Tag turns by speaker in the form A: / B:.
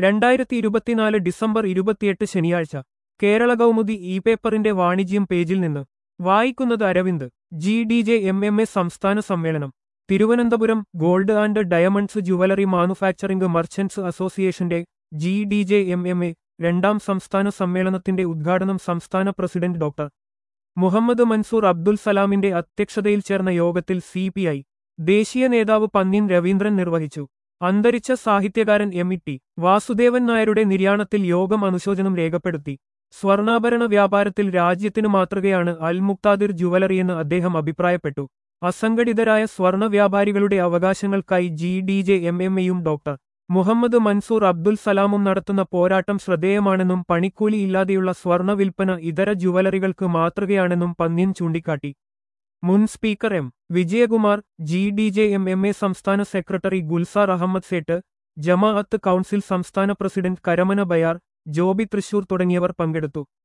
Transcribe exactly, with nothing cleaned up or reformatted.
A: രണ്ടായിരത്തി ഇരുപത്തിനാല് ഡിസംബർ ഇരുപത്തിയെട്ട് ശനിയാഴ്ച കേരള കൗമുദി ഇ പേപ്പറിന്റെ വാണിജ്യം പേജിൽ നിന്ന് വായിക്കുന്നത് Aravind. G D J M M A സംസ്ഥാന സമ്മേളനം Thiruvananthapuram. Gold and diamonds jewellery manufacturing merchants അസോസിയേഷന്റെ G D J M M A രണ്ടാം സംസ്ഥാന സമ്മേളനത്തിന്റെ ഉദ്ഘാടനം സംസ്ഥാന പ്രസിഡന്റ് ഡോക്ടർ മുഹമ്മദ് മൻസൂർ അബ്ദുൽ സലാമിന്റെ അധ്യക്ഷതയിൽ ചേർന്ന യോഗത്തിൽ സി പി ഐ ദേശീയ നേതാവ് പന്ന്യൻ രവീന്ദ്രൻ നിർവഹിച്ചു. അന്തരിച്ച സാഹിത്യകാരൻ എം ഇ ടി വാസുദേവൻ നായരുടെ നിര്യാണത്തിൽ യോഗം അനുശോചനം രേഖപ്പെടുത്തി. സ്വർണ്ണാഭരണ വ്യാപാരത്തിൽ രാജ്യത്തിനു മാതൃകയാണ് അൽ മുക്താദിർ ജുവലറിയെന്ന് അദ്ദേഹം അഭിപ്രായപ്പെട്ടു. അസംഘടിതരായ സ്വർണ്ണ വ്യാപാരികളുടെ അവകാശങ്ങൾക്കായി G D J M M എയും ഡോക്ടർ മുഹമ്മദ് മൻസൂർ അബ്ദുൽ സലാമും നടത്തുന്ന പോരാട്ടം ശ്രദ്ധേയമാണെന്നും പണിക്കൂലി ഇല്ലാതെയുള്ള സ്വർണ്ണ വിൽപ്പന ഇതര ജുവലറികൾക്ക് മാതൃകയാണെന്നും പന്ന്യൻ ചൂണ്ടിക്കാട്ടി. മുൻ speaker M Vijayakumar, G D J M M A സംസ്ഥാന സെക്രട്ടറി ഗുൽസാർ അഹമ്മദ് സേട്ട്, ജമാഅത്ത് കൗൺസിൽ സംസ്ഥാന പ്രസിഡന്റ് കരമന ബയാർ, ജോബി തൃശൂർ തുടങ്ങിയവർ പങ്കെടുത്തു.